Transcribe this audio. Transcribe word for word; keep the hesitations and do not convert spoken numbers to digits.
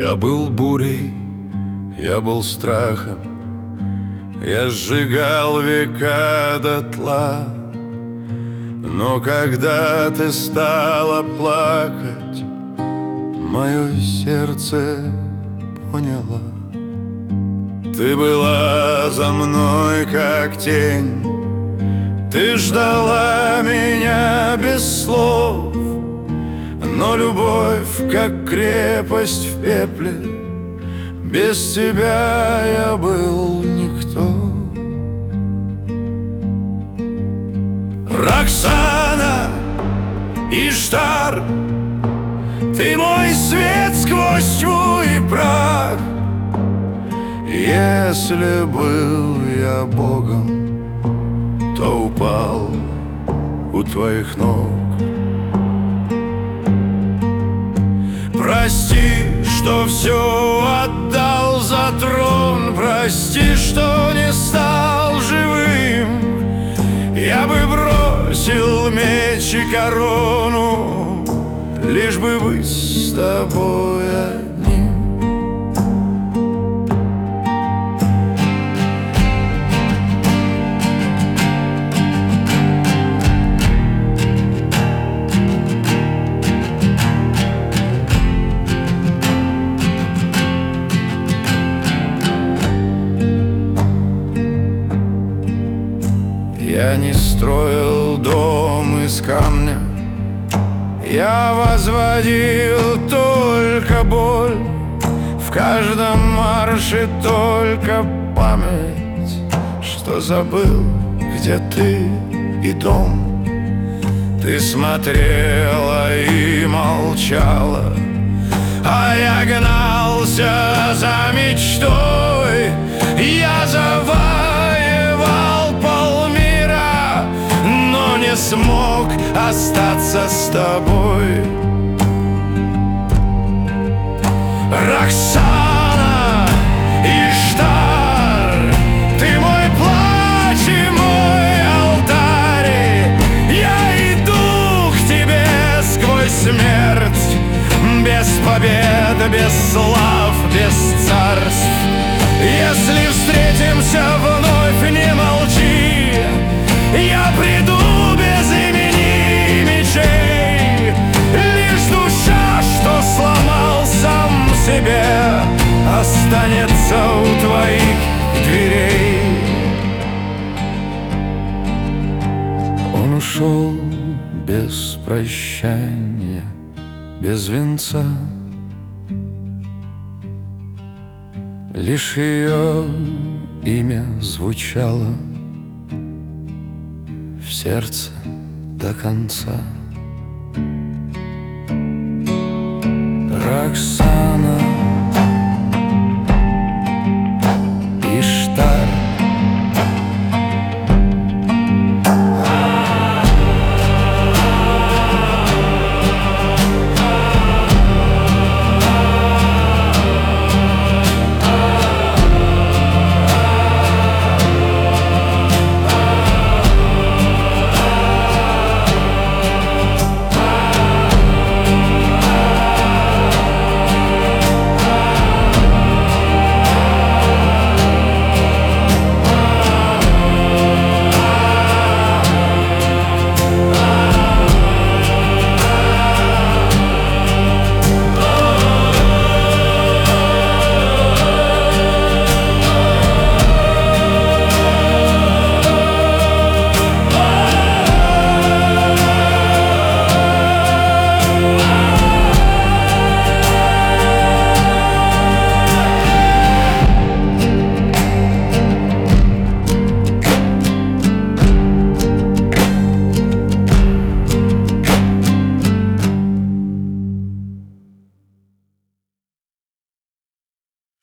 Я был бурей, я был страхом, я сжигал века дотла. Но когда ты стала плакать, мое сердце поняло. Ты была за мной как тень, ты ждала меня без слов. Но любовь, как крепость в пепле, без тебя я был никто. Роксана, Иштар, ты мой свет сквозь тьму и прах. Если был я Богом, то упал у твоих ног. Прости, что все отдал за трон, прости, что не стал живым. Я бы бросил меч и корону, лишь бы быть с тобой одним. Я не строил дом из камня, я возводил только боль. В каждом марше только память, что забыл, где ты и дом. Ты смотрела и молчала, а я гнался за мечтой. Я завоевал полмира, но не смог остаться с тобой. Роксана, Иштар, ты мой плач и мой алтарь. Я иду к тебе сквозь смерть, без побед, без слав, без царств. Если встретимся вновь, не молчи, я приду без имени мечей. Лишь душа, что сломал сам себе, останется у твоих дверей. Он ушел без прощания, без венца. Лишь ее имя звучало в сердце до конца. Роксана,